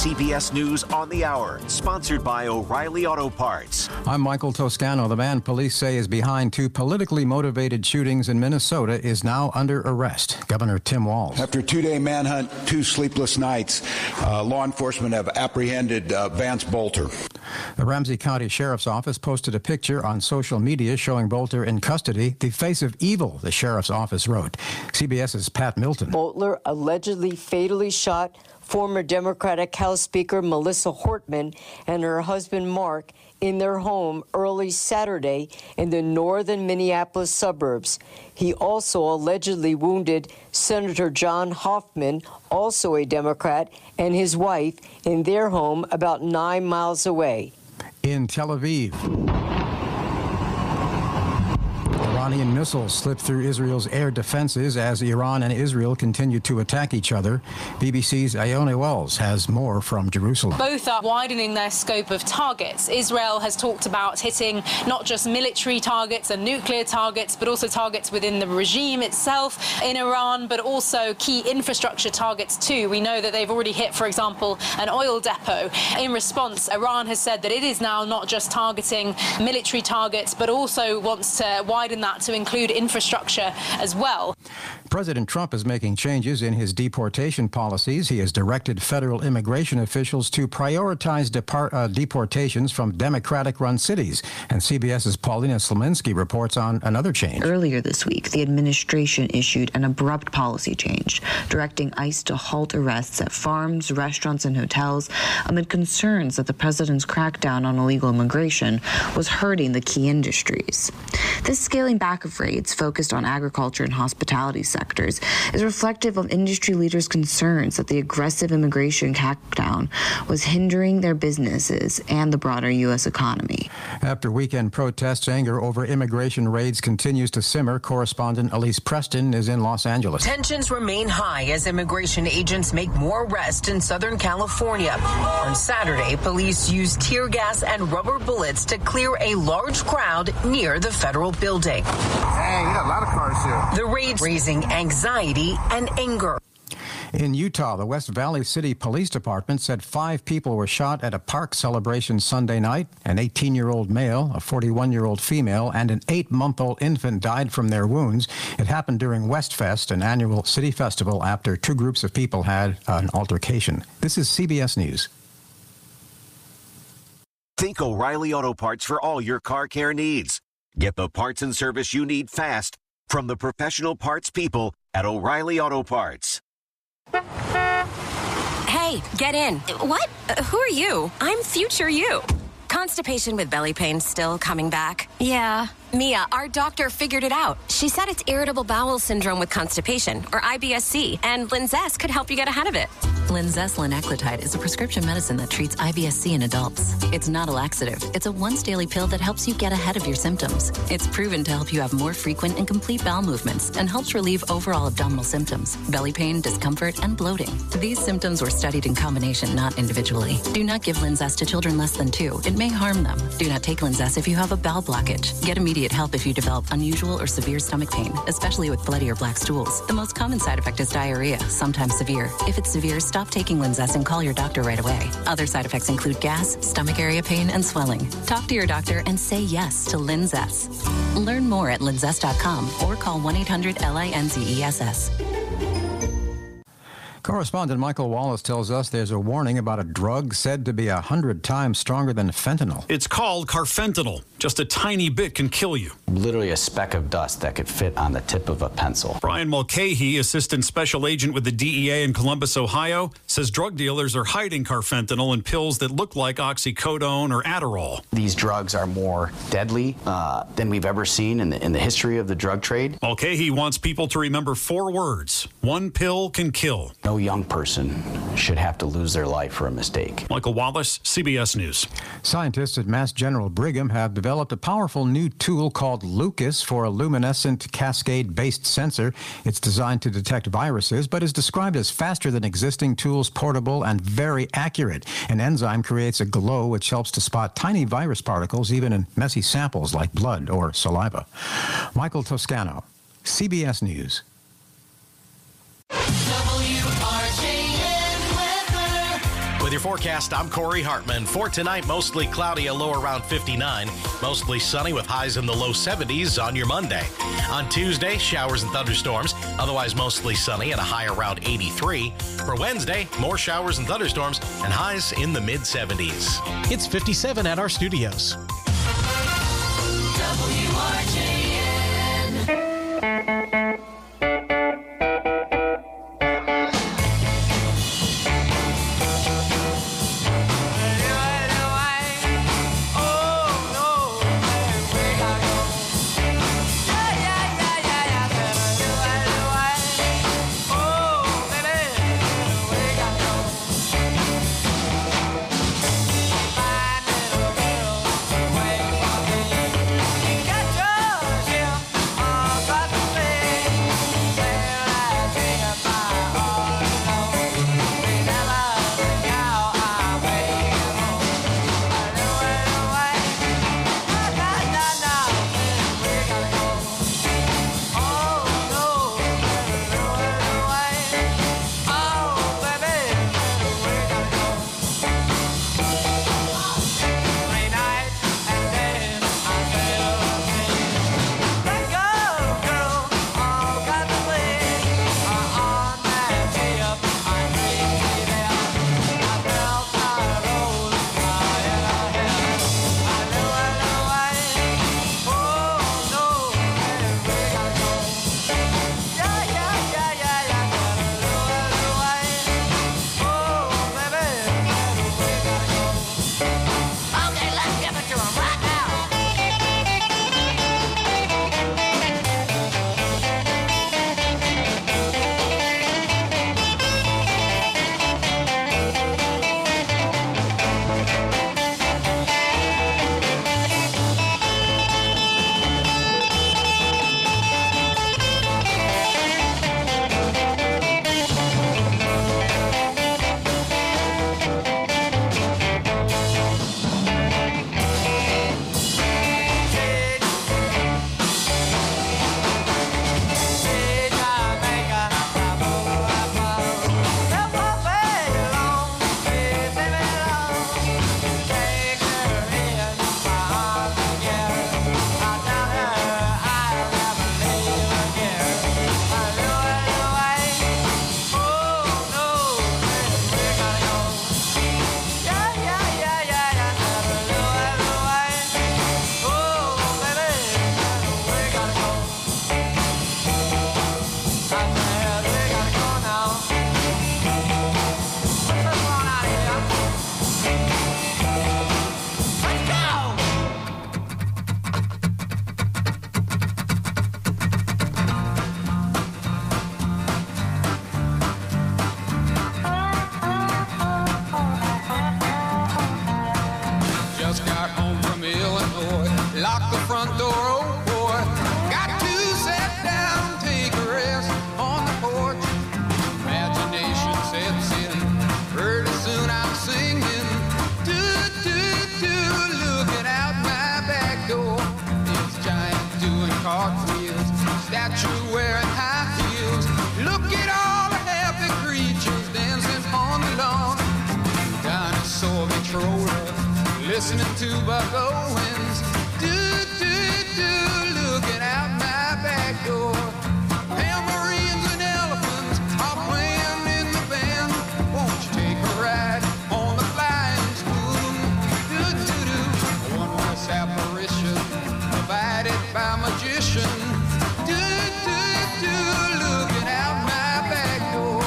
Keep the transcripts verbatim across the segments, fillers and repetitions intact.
C B S News on the Hour, sponsored by O'Reilly Auto Parts. I'm Michael Toscano. The man police say is behind two politically motivated shootings in Minnesota is now under arrest. Governor Tim Walz. After a two-day manhunt, two sleepless nights, uh, law enforcement have apprehended uh, Vance Bolter. The Ramsey County Sheriff's Office posted a picture on social media showing Bolter in custody, the face of evil, the Sheriff's Office wrote. CBS's Pat Milton. Bolter allegedly fatally shot former Democratic House Speaker Melissa Hortman and her husband Mark in their home early Saturday in the northern Minneapolis suburbs. He also allegedly wounded Senator John Hoffman, also a Democrat, and his wife in their home about nine miles away. In Tel Aviv, Iranian missiles slipped through Israel's air defenses as Iran and Israel continue to attack each other. B B C's Ione Wells has more from Jerusalem. Both are widening their scope of targets. Israel has talked about hitting not just military targets and nuclear targets, but also targets within the regime itself in Iran, but also key infrastructure targets too. We know that they've already hit, for example, an oil depot. In response, Iran has said that it is now not just targeting military targets, but also wants to widen that to include infrastructure as well. President Trump is making changes in his deportation policies. He has directed federal immigration officials to prioritize depart, uh, deportations from Democratic-run cities. And CBS's Paulina Slominski reports on another change. Earlier this week, the administration issued an abrupt policy change, directing ICE to halt arrests at farms, restaurants, and hotels amid concerns that the president's crackdown on illegal immigration was hurting the key industries. This scaling back of raids focused on agriculture and hospitality sectors is reflective of industry leaders' concerns that the aggressive immigration crackdown was hindering their businesses and the broader U S economy. After weekend protests, anger over immigration raids continues to simmer. Correspondent Elise Preston is in Los Angeles. Tensions remain high as immigration agents make more arrests in Southern California. On Saturday, police used tear gas and rubber bullets to clear a large crowd near the federal building. Dang, you got a lot of cars here. The raids raising anxiety and anger. In Utah, the West Valley City Police Department said five people were shot at a park celebration Sunday night. An eighteen-year-old male, a forty-one-year-old female, and an eight-month-old infant died from their wounds. It happened during Westfest, an annual city festival, after two groups of people had an altercation. This is C B S News. Think O'Reilly Auto Parts for all your car care needs. Get the parts and service you need fast from the professional parts people at O'Reilly Auto Parts. Hey, get in. What? Uh, who are you? I'm future you. Constipation with belly pain still coming back? Yeah. Mia, our doctor figured it out. She said it's irritable bowel syndrome with constipation, or I B S C, and Linzess could help you get ahead of it. Linzess linaclotide is a prescription medicine that treats I B S C in adults. It's not a laxative. It's a once-daily pill that helps you get ahead of your symptoms. It's proven to help you have more frequent and complete bowel movements and helps relieve overall abdominal symptoms, belly pain, discomfort, and bloating. These symptoms were studied in combination, not individually. Do not give Linzess to children less than two. It may harm them. Do not take Linzess if you have a bowel blockage. Get immediate help if you develop unusual or severe stomach pain, especially with bloody or black stools. The most common side effect is diarrhea, sometimes severe. If it's severe, stop taking Linzess and call your doctor right away. Other side effects include gas, stomach area pain, and swelling. Talk to your doctor and say yes to Linzess. Learn more at linzess dot com or call one eight hundred L I N Z E S S. Correspondent Michael Wallace tells us there's a warning about a drug said to be a hundred times stronger than fentanyl. It's called carfentanil. Just a tiny bit can kill you. Literally a speck of dust that could fit on the tip of a pencil. Brian Mulcahy, assistant special agent with the D E A in Columbus, Ohio, says drug dealers are hiding carfentanil in pills that look like oxycodone or Adderall. These drugs are more deadly uh, than we've ever seen in the, in the history of the drug trade. Mulcahy wants people to remember four words. One pill can kill. No young person should have to lose their life for a mistake. Michael Wallace, C B S News. Scientists at Mass General Brigham have developed a powerful new tool called Lucas for a luminescent cascade-based sensor. It's designed to detect viruses, but is described as faster than existing tools, portable, and very accurate. An enzyme creates a glow which helps to spot tiny virus particles even in messy samples like blood or saliva. Michael Toscano, C B S News. W R J N weather. With your forecast, I'm Corey Hartman. For tonight, mostly cloudy, a low around fifty-nine. Mostly sunny with highs in the low seventies on your Monday. On Tuesday, showers and thunderstorms. Otherwise, mostly sunny and a high around eighty-three. For Wednesday, more showers and thunderstorms and highs in the mid seventies. It's fifty-seven at our studios. W R J N. Lock the front door, oh boy. Got to sit down, take a rest on the porch. Imagination sets in. Pretty soon I'm singing. Do, do, do, looking out my back door. It's giant doing cartwheels. Statue wearing high heels. Look at all the happy creatures dancing on the lawn. Dinosaur controller, listening to Buck Owens. Do, do, do, looking out my back door. Tambourines and elephants are playing in the band. Won't you take a ride on the flying spoon? Do, do, do, a wondrous apparition provided by magician. Do, do, do, looking out my back door.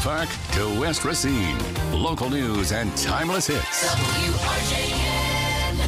Park to West Racine. Local news and timeless hits. W R J N.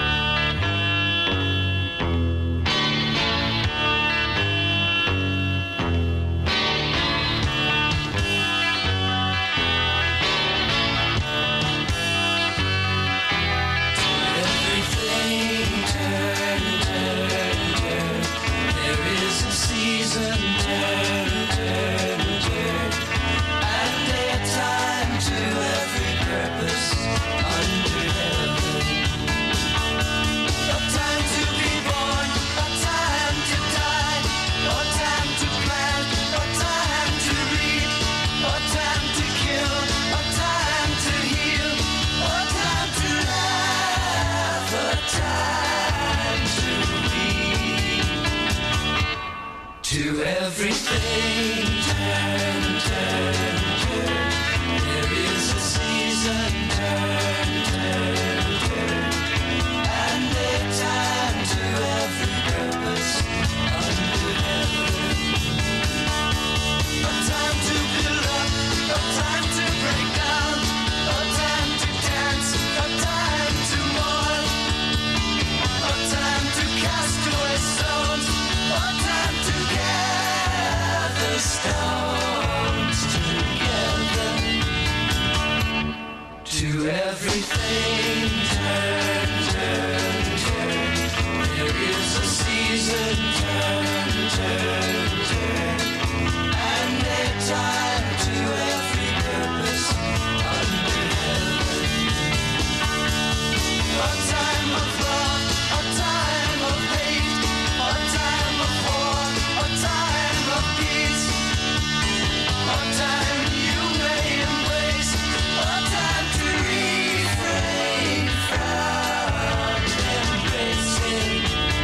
Everything turn, turn, turn. There is a season, turn, turn, turn. And a time to every purpose under heaven. A time to be born, a time to die, a time to plant, a time to reap, a time to kill, a time to heal, a time to laugh, a time to weep. To everything turn, turn, turn. There is a season, turn, turn, turn. And a time to every purpose under heaven. A time to build up, a time to break down, a time to dance, a time to mourn, a time to cast away stones, a time to gather stones together. To everything turn, turn, turn. There is a season, turn, turn, turn. And a time to every purpose under heaven. A time of love, a time of hate, a time of war, a time of peace, a time you may embrace, a time to refrain from embracing.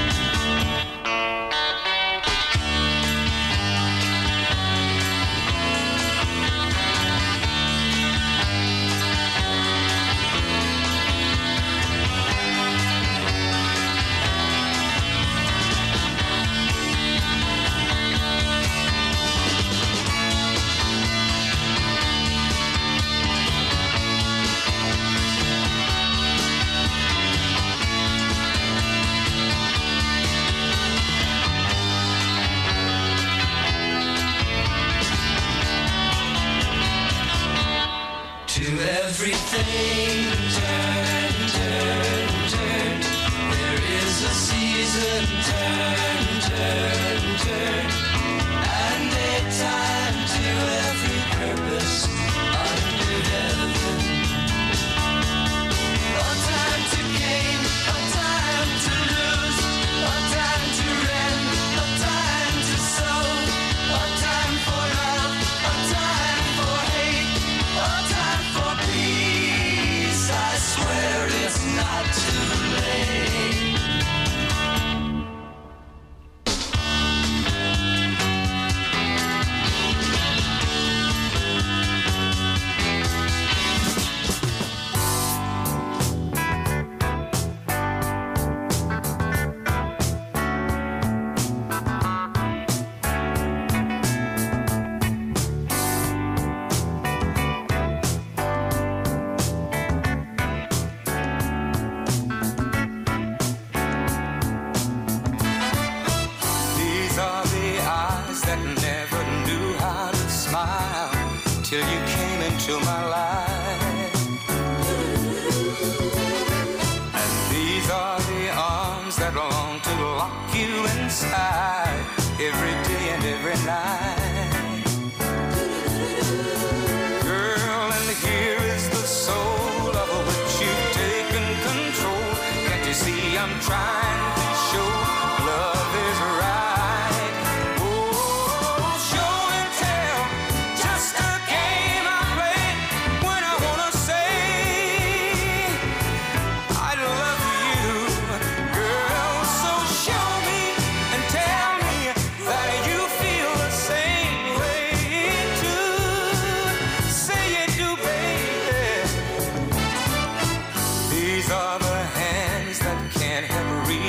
To everything turn, turn, turn. There is a season, turn, turn, turn. And a time to every purpose under heaven. A time to gain, a time to lose, a time to rend, a time to sow, a time for love, a time for hate, a time for peace. I swear it's not too late. These are the eyes that never knew how to smile till you came into my life. And these are the arms that long to lock you inside every day and every night. Girl, and here is the soul of which you've taken control. Can't you see I'm trying to show love is right? Oh, show and tell, just a game I play when I wanna say I love you, girl. So show me and tell me that you feel the same way too. Say you do, baby. These are the hands that can't help reaching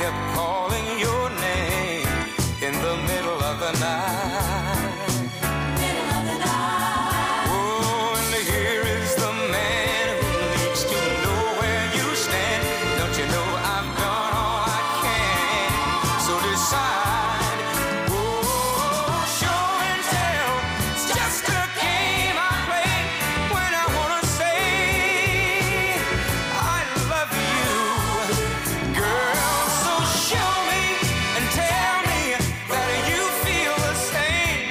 kept calling your name in the middle of the night. Middle of the night. Oh, and here is the man who needs to know where you stand. Don't you know I've done all I can? So decide. Oh, show and tell. It's just a game I play when I wanna say I love you, girl. So show me and tell me that you feel the same.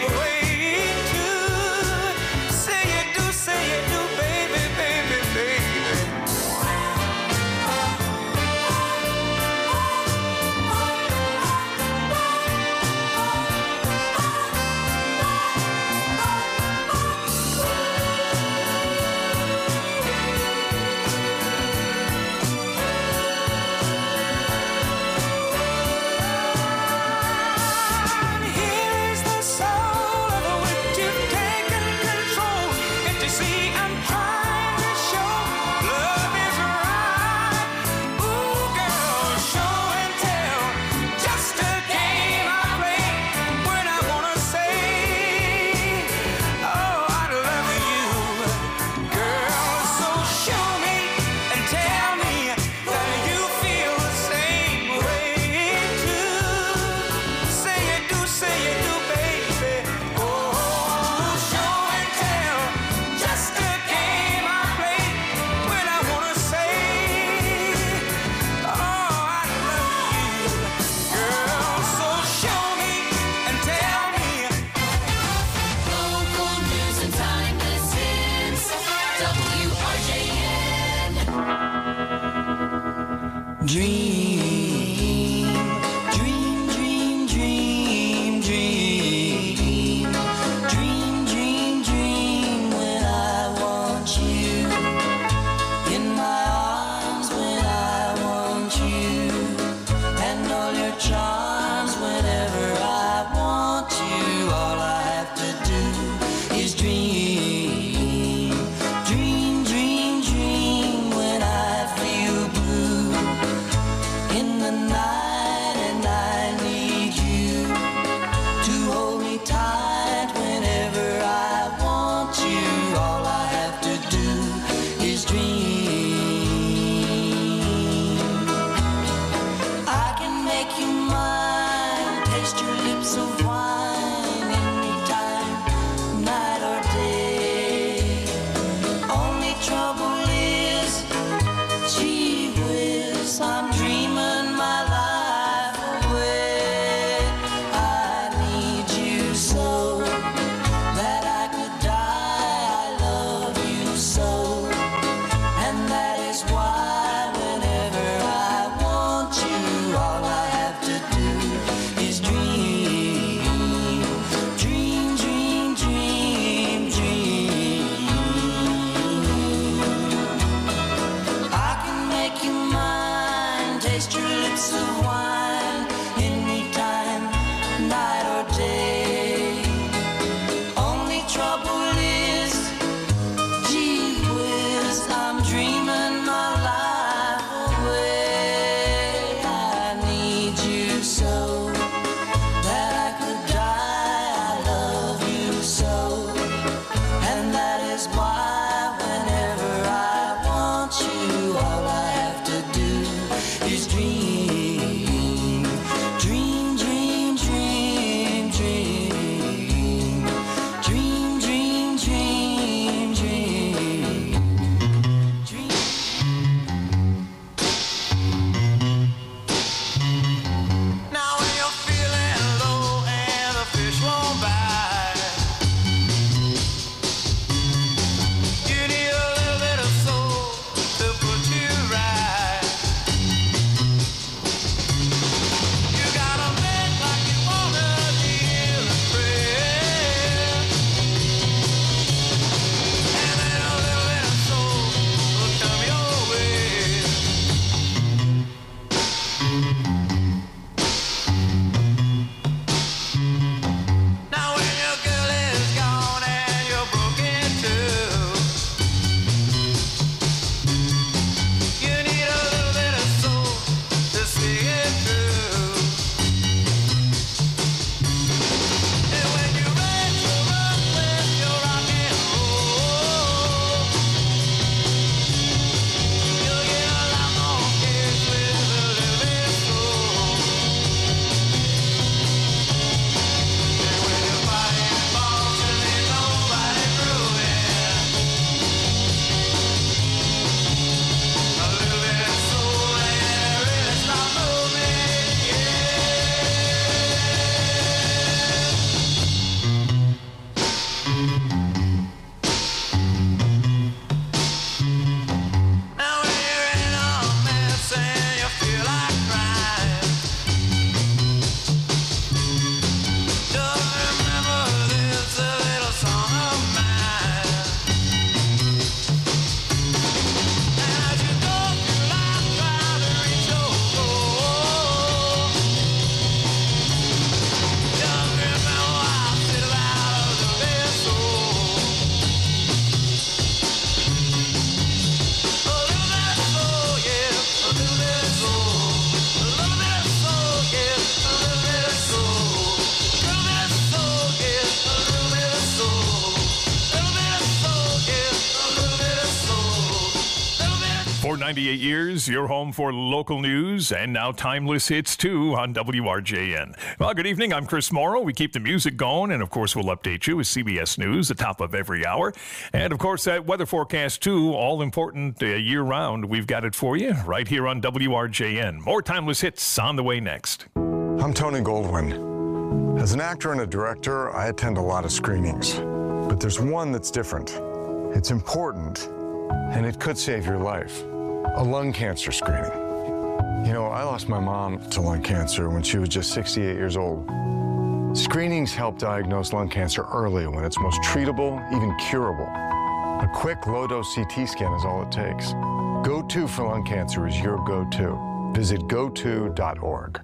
ninety-eight years, your home for local news and now timeless hits too on W R J N. Well, good evening. I'm Chris Morrow. We keep the music going, and of course, we'll update you with C B S News at the top of every hour. And of course, that weather forecast too, all important uh, year round. We've got it for you right here on W R J N. More timeless hits on the way next. I'm Tony Goldwyn. As an actor and a director, I attend a lot of screenings, but there's one that's different. It's important, and it could save your life. A lung cancer screening. You know, I lost my mom to lung cancer when she was just sixty-eight years old. Screenings help diagnose lung cancer early when it's most treatable, even curable. A quick low-dose C T scan is all it takes. Go to for lung cancer is your go-to. Visit go to dot org.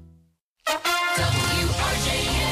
W R J N.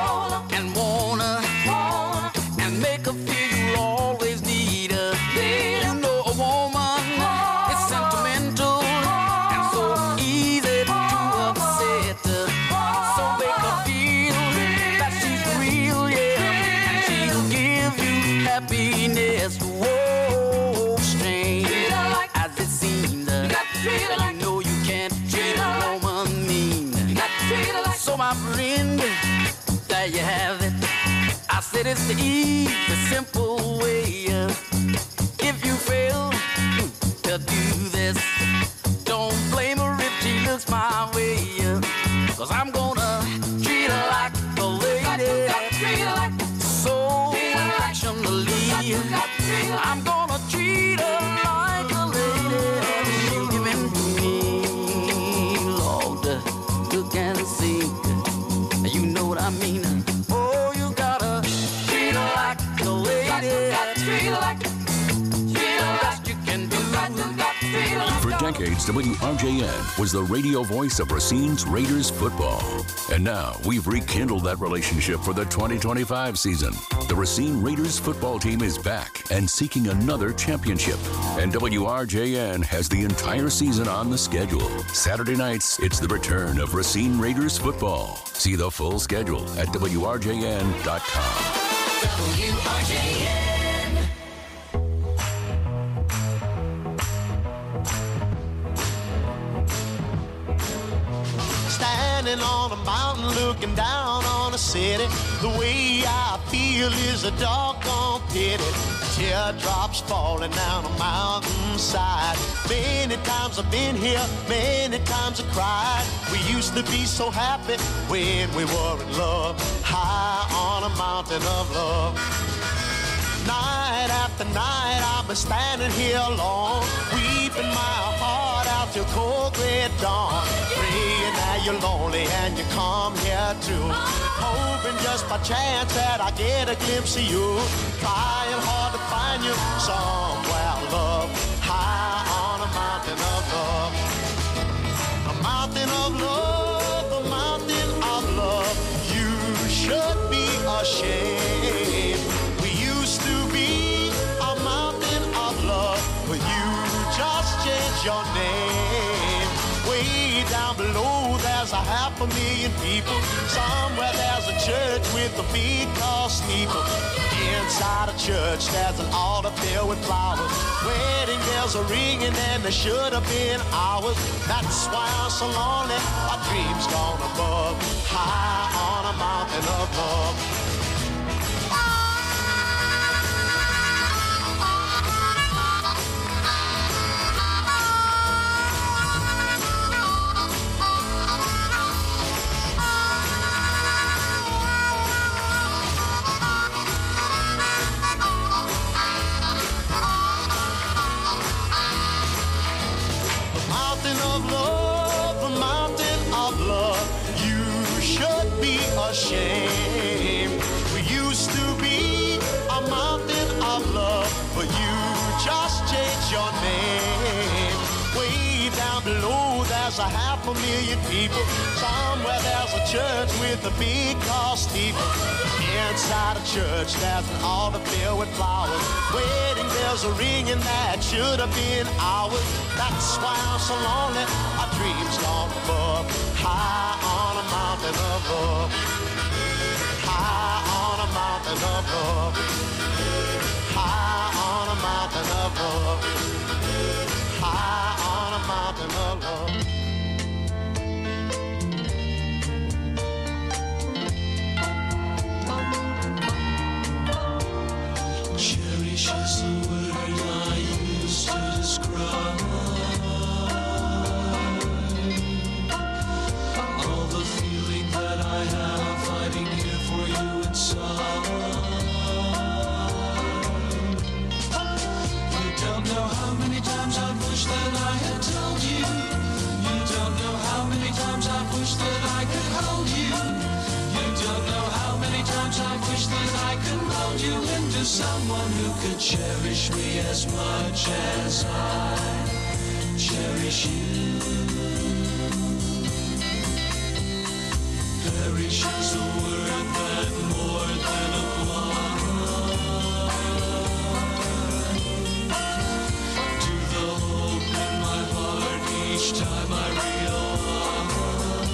And make her feel you'll always need her. there you have it. I said it's the easy, simple way. If you fail to do this, don't blame her if she looks my way. Cause I'm gonna treat her like a lady, so affectionately. I'm gonna treat her like a lady. She'll give in to me, Lord, look and see. You know what I mean? Oh, you gotta treat her like a lady. Treat her like, treat her best you can do. For decades, W R J N was the radio voice of Racine's Raiders football. And now we've rekindled that relationship for the twenty twenty-five season. The Racine Raiders football team is back and seeking another championship. And W R J N has the entire season on the schedule. Saturday nights, it's the return of Racine Raiders football. See the full schedule at W R J N dot com. W R J N. Standing on a mountain looking down on a city, the way I feel is a doggone pity. Teardrops falling down a mountainside. Many times I've been here, many times I cried. We used to be so happy when we were in love, high on a mountain of love. Night after night I've been standing here alone, weeping my heart out till cold gray dawn. Praying that you're lonely and you come here too, hoping just by chance that I get a glimpse of you. Trying hard to find you somewhere, love, high on a mountain of love. A mountain of love, a mountain of love. You should be ashamed. To be a mountain of love, but you just changed your name. Way down below there's a half a million people. Somewhere there's a church with a big tall steeple. Inside a church there's an altar filled with flowers. Wedding bells are ringing and there should have been hours. That's why I'm so lonely, my dreams gone above, high on a mountain of love. Shame. We used to be a mountain of love, but you just changed your name. Way down below there's a half a million people. Somewhere there's a church with a big tall steeple. Inside a church there's an altar filled with flowers. Wedding bells are ringing that should have been ours. That's why I'm so lonely, my dreams gone above, high on a mountain of love. High on a mountain of love. High on a mountain of love. High on a mountain of love. Cherish is the word I use to describe all the feeling that I have fighting here for you inside. You don't know how many times I've wished that I had told you. You don't know how many times I've wished that I could hold you. You don't know how many times I've wished that I could mold you into someone who could cherish me as much as I cherish you. Perish is a word that more than applies to the hope in my heart each time I realize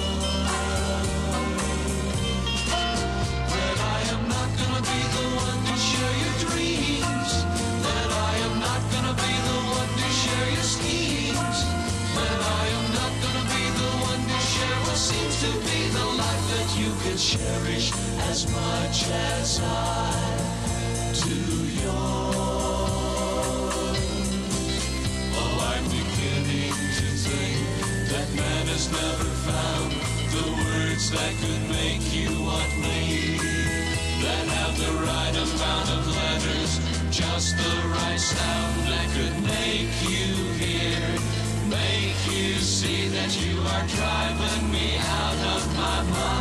that I am not gonna be the one to share your dreams, that I am not gonna be the one to share your schemes, that I am not gonna be the one to share what seems to be the life that you could cherish as much as I do yours. Oh, I'm beginning to think that man has never found the words that could make you want me, that have the right amount of letters, just the right sound that could make you hear, make you see that you are driving me out of my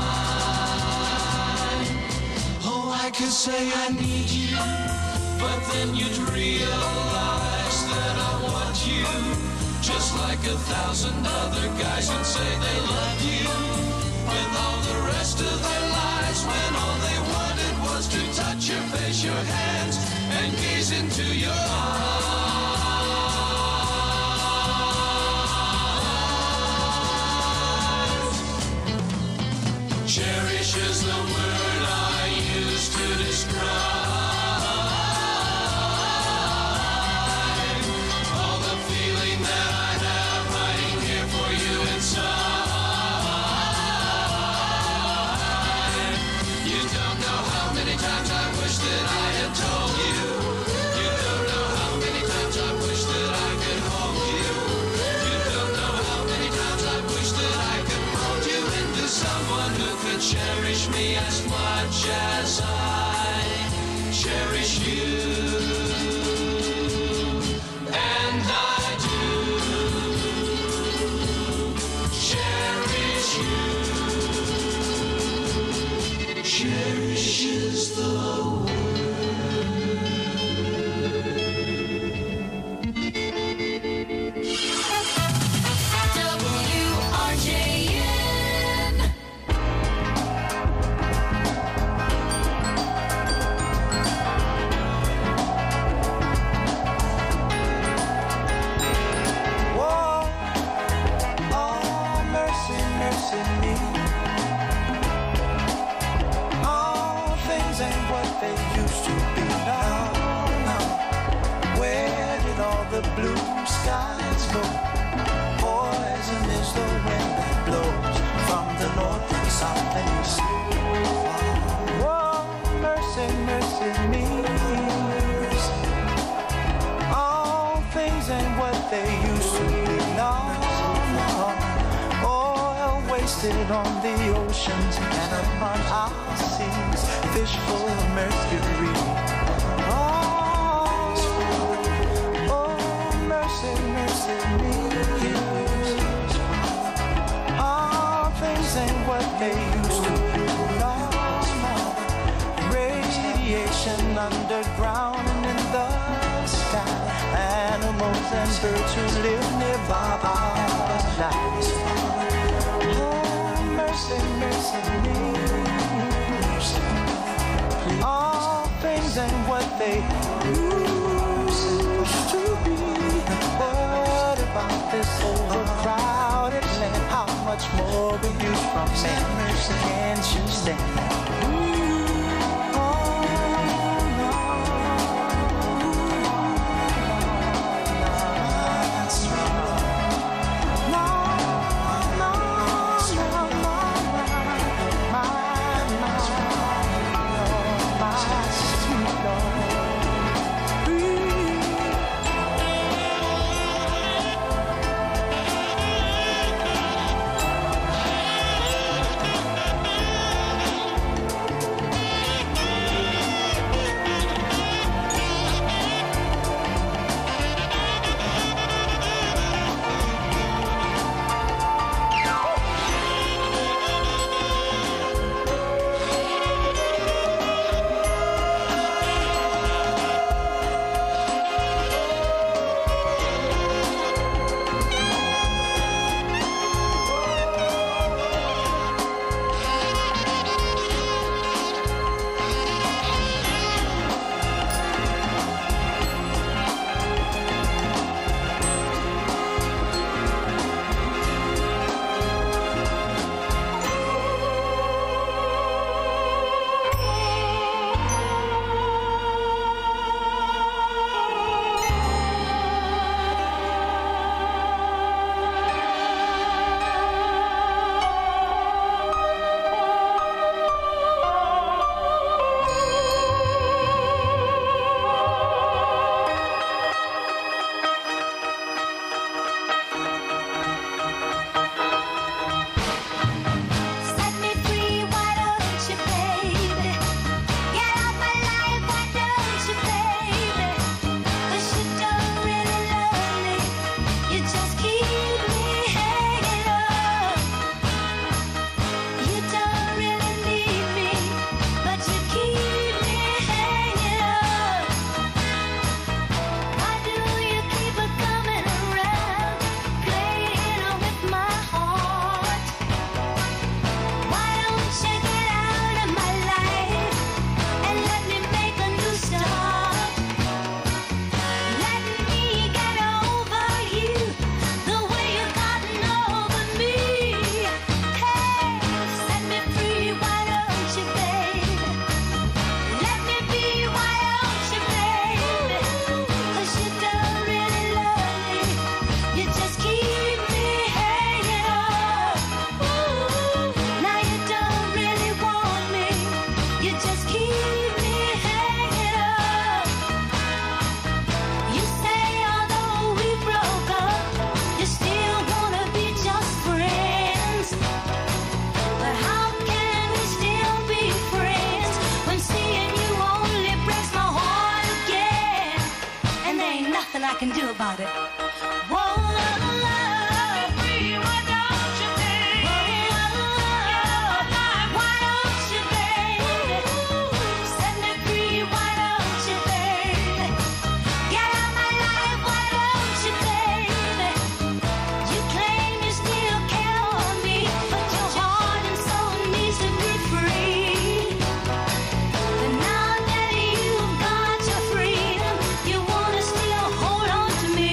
mind. Oh, I could say I need you, but then you'd realize that I want you, just like a thousand other guys would say they love you, with all the rest of their lives, when all they wanted was to touch your face, your hands, and gaze into your eyes. Cherish is the word I use to describe all the feeling that I have hiding here for you inside. You don't know how many times I wish that I had told you. You don't know how many times I wish that I could hold you. You don't know how many times I wish that I could mold you into someone who could cherish me as much as I cherish you. And I do cherish you. Cherish is the W R J N. Whoa, oh, mercy, mercy me. All things ain't what they used to be now. now. Where did all the blue skies go? Poison is the wind that blows from the north and south and east. Whoa, mercy, mercy me. All things ain't what they used to be now. Oil wasted on the oceans and upon our seas, fish full of mercury. Oh, oh, mercy, mercy me. All things ain't what they used to be. No, no. Radiation underground and in the sky. Animals and birds who live nearby our lives. Oh, mercy, mercy me. All things ain't what they used to be. What about this overcrowded land? How much more we use from man? Can't you stand that? Oh, no. That's right. No, no, no, no, my, my, my sweet Lord. about it. Whoa, love, free, why don't you, baby? Why don't you, baby? Set me free, why don't you, baby? Get out my life, why don't you, baby? You claim you still care for me, but your heart and soul needs to be free. And now that you've got your freedom, you wanna still hold on to me.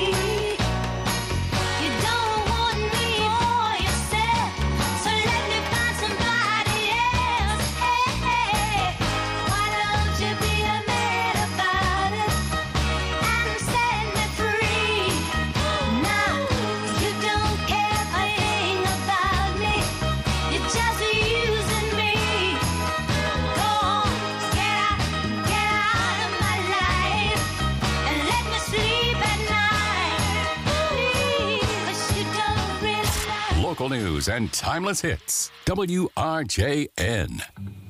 You don't want me for yourself, so let me find somebody else. Hey, hey, why don't you be a man about it and set me free? Now you don't care a thing about me, you're just using me. Go on, get out, get out of my life and let me sleep at night, please. 'Cause you don't really love. Local news and timeless hits. W R J N.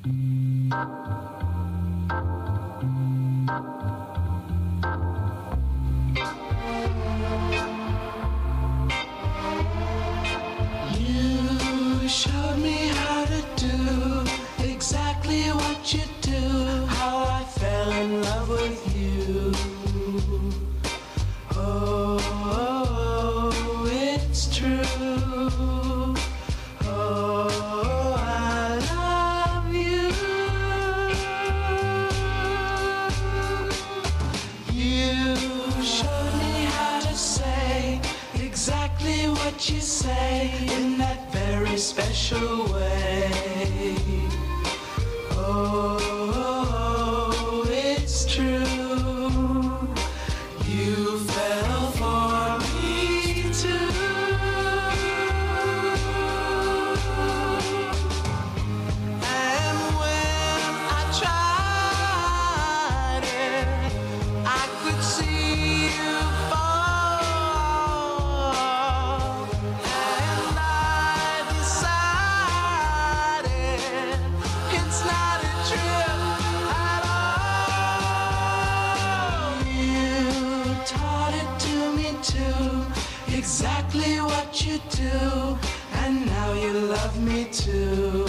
You showed me how to do exactly what you do, how I fell in love with you. Oh, oh, it's true. Oh, I love you. You showed me how to say exactly what you say in that very special way. Oh, it's true. You fell for me too. And when I tried it, I could see you fall. And I decided it's not a trip at all. You taught it to me too, exactly what you do, and now you love me too.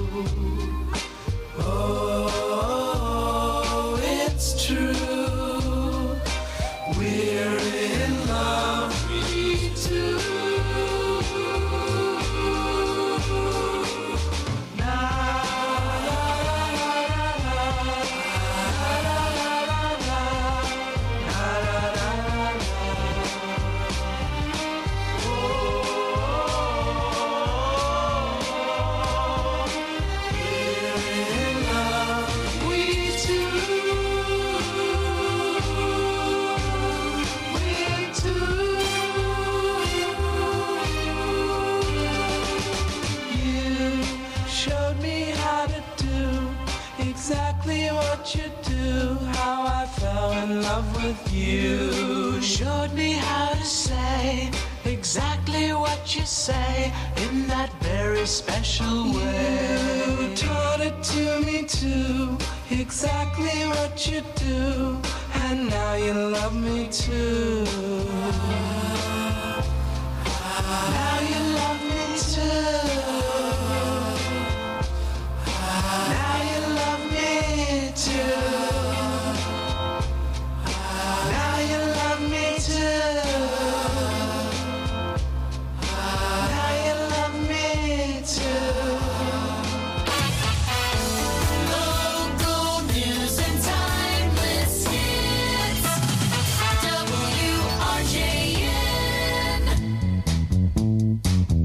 Oh, it's true. We're in love, me too. Na, la, la, la, la, la, la, la, la, la, la, la. Exactly what you do, how I fell in love with you. Showed me how to say exactly what you say in that very special way. You taught it to me too, exactly what you do, and now you love me too. Now you love me too. Now you love me too. Now you love me too. Now you love me too. Local news and timeless hits. W R J N.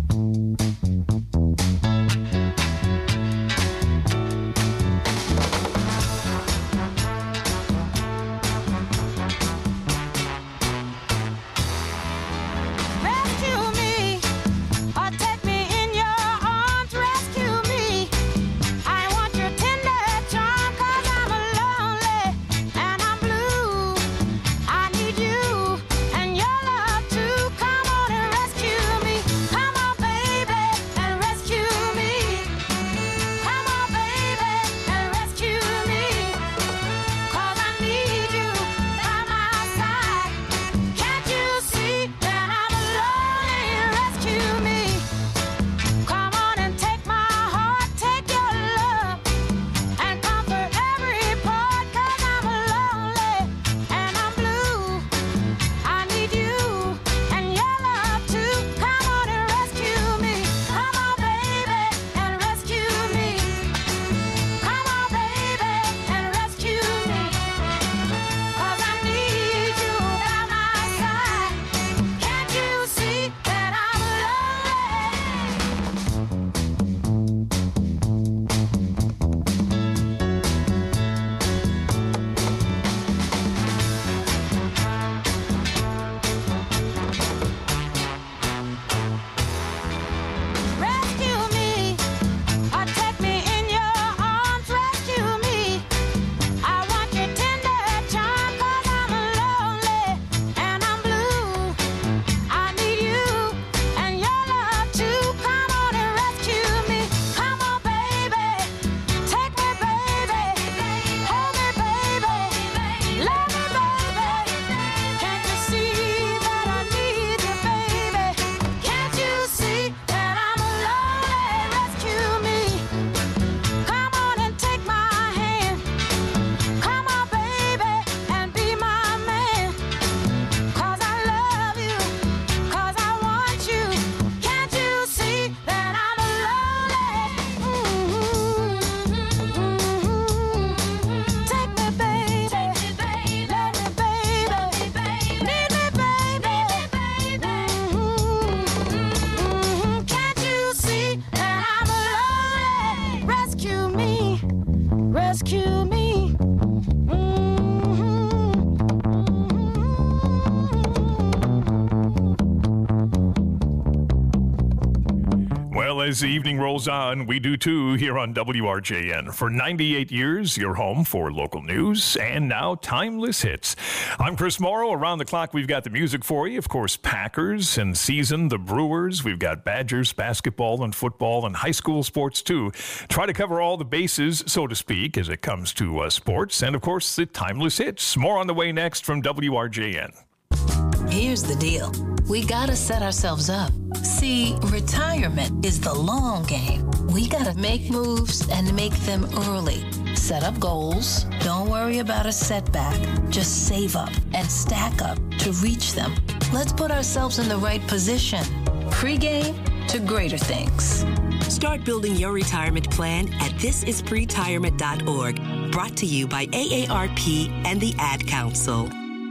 Well, as the evening rolls on, we do too here on W R J N. For ninety-eight years, your home for local news and now timeless hits. I'm Chris Morrow. Around the clock, we've got the music for you. Of course, Packers and season, the Brewers. We've got Badgers, basketball and football and high school sports too. Try to cover all the bases, so to speak, as it comes to uh, sports. And of course, the timeless hits. More on the way next from W R J N. Here's the deal. We gotta set ourselves up. See, retirement is the long game. We gotta make moves and make them early. Set up goals. Don't worry about a setback. Just save up and stack up to reach them. Let's put ourselves in the right position. Pre-game to greater things. Start building your retirement plan at this is pretirement dot org. Brought to you by A A R P and the Ad Council.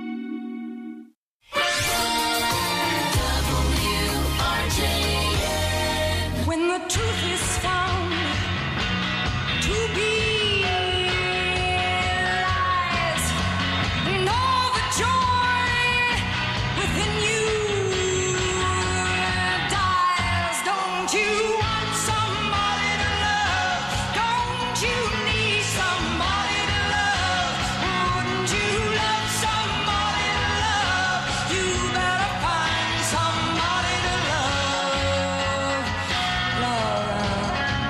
When the truth is found to be lies, know the joy within you dies. Don't you want somebody to love? Don't you need somebody to love? Wouldn't you love somebody to love? You better find somebody to love. Love, love.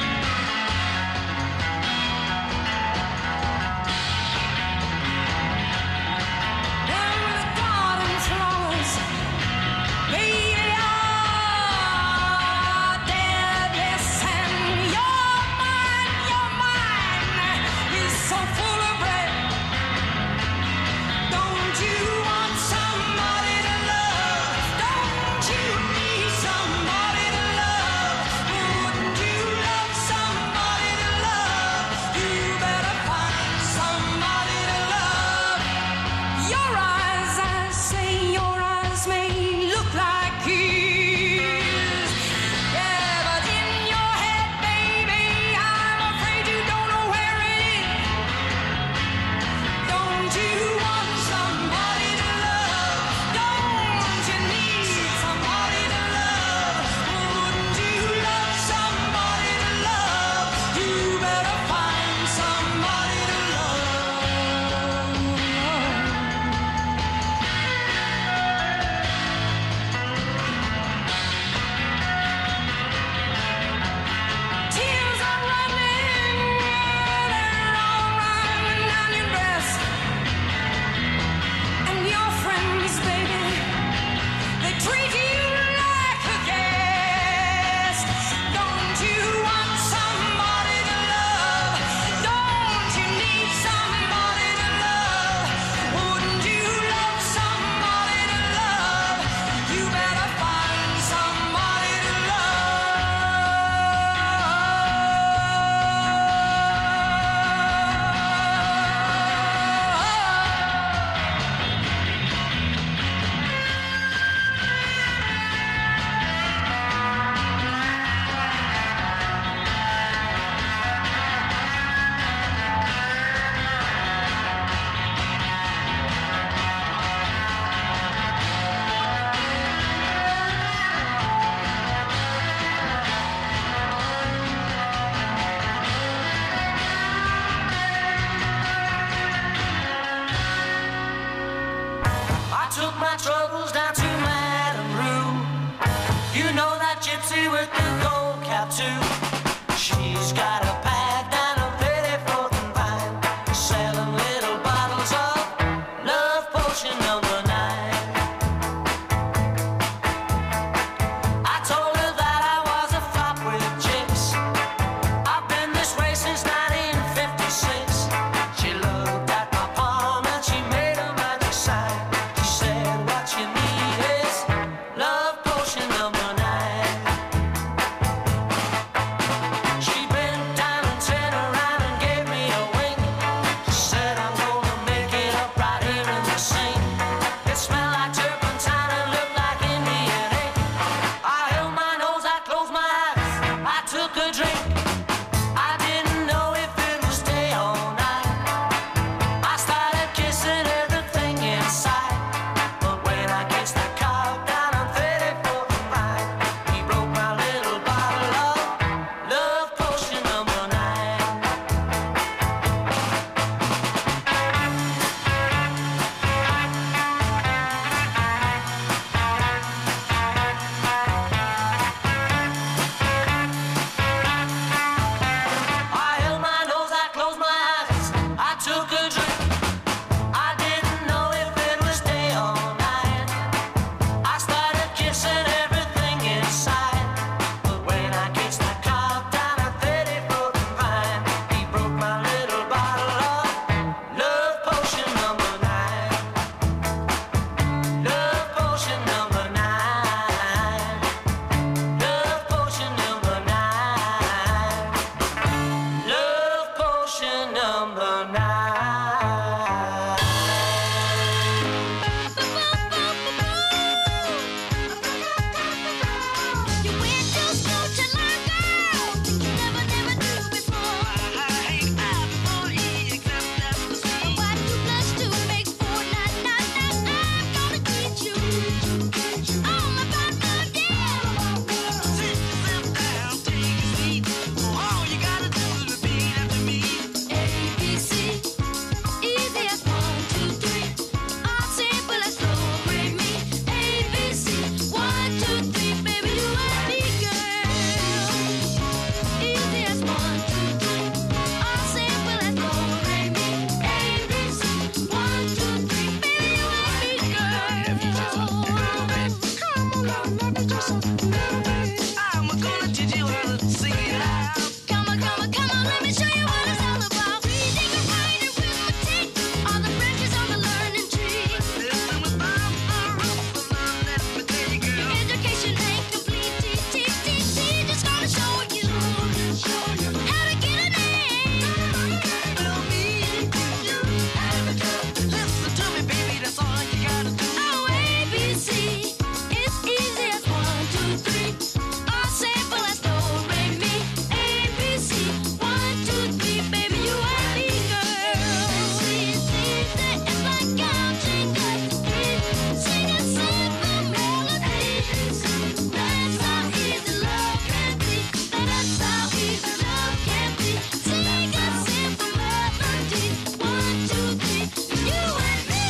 wanna sing it out. Come on, come on, come on, let me show you what it's all about. Reading and writing, arithmetic, all the branches on the learning tree. Listen without the rules of love, let me tell you, girl. Education ain't complete, T, T, T, T, just gonna show you how to get an A. Tell me you have a job. Listen to me, baby, that's all you gotta do. Oh, A, B, C, it's easy as one, two, three. Or simple as do, re, mi. A, B, C, one, two, three, baby, you and me, girl. It's easy, it's like counting up to three. Sing a simple melody. That's how easy love can be. That's how easy love can be. Sing a simple melody. One, two, three, you and me.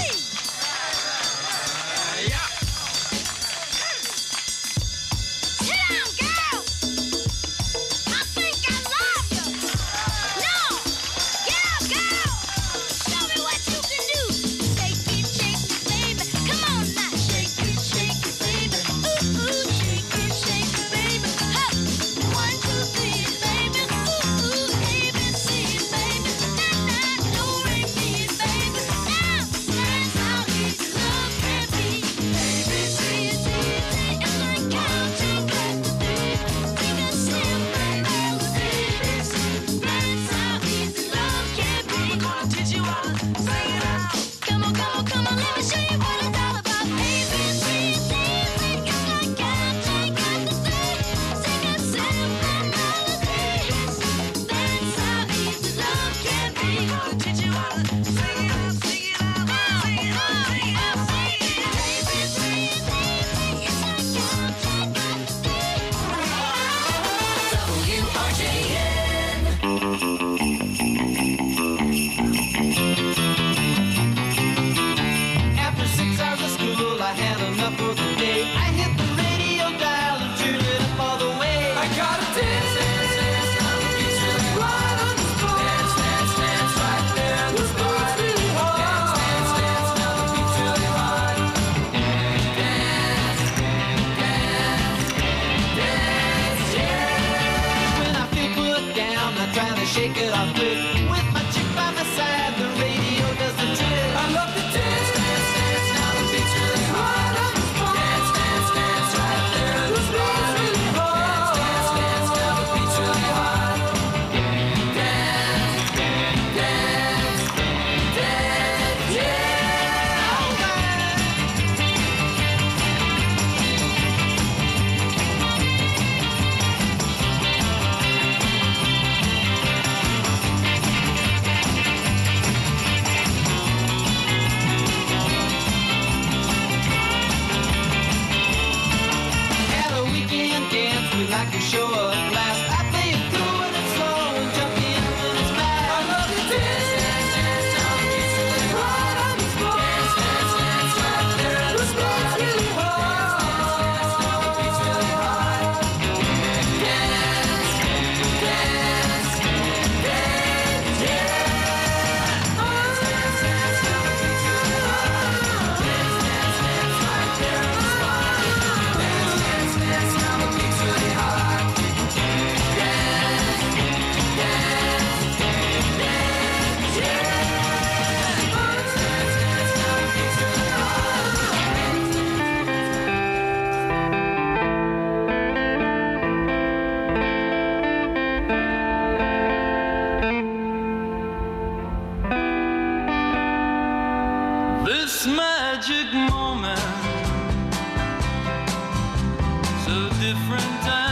Sit down, girl. I think I love you. No, get up, girl. Show me what you can do. Shake it, shake it, baby. Come on now, shake it, shake it, baby. Ooh, ooh, shake it, shake it, baby. Huh. One, two, three, baby. Ooh, ooh, A, B, C, baby. Na, na, do, re, mi, baby. Now, that's how easy love can be. A, B, C, it's easy. It's like counting back to three. Sing a simple melody. That's how easy love can be. I'm gonna teach you how to sing it out. Come on, come on, come on, let me show you what it's all about. A, B, C, it's easy. It's like counting back to three. Sing a simple melody. That's how easy love can be. I'm gonna teach you how to sing it out, sing it out, sing it out, sing it out, sing it out. A, B, C, it's easy. It's like counting back to three. W R J N. After six hours of school, I had enough for the day. I hit the radio dial and turned it up all the way. I got a dance, dance, dance, now the beat's really right on the spot. Dance, dance, dance, right there on the spot. Really hard. Dance, dance, dance, now the beat's really hard. Dance, dance, dance, yeah. When I feel put down, I try to shake it off quick. With my chick by my side, the radio does the trick. I love to dance, dance, dance, now the beat's really hard on the spot. Dance, dance, dance, right there on the spot. Really hard. Dance, dance, dance, now the beat's really hard. Dance, dance, dance, yeah. All right. At a weekend dance, we like to show a blast. I play it cool when it's slow and jump in when it's fast. I love to dance, dance, dance, now the beat's really hard on the spot. Dance, dance, dance, right there on the spot. Really hard. Dance, dance, now the beat's really hard. Dance, dance, dance, yeah. Dance, dance, dance, now the beat's really hard. Dance, dance, dance, right there on the spot. Dance, dance, dance, now the beat's really hard. Dance, dance, dance, yeah. Dance, dance, dance, now the beat's really hard. This magic moment, so different.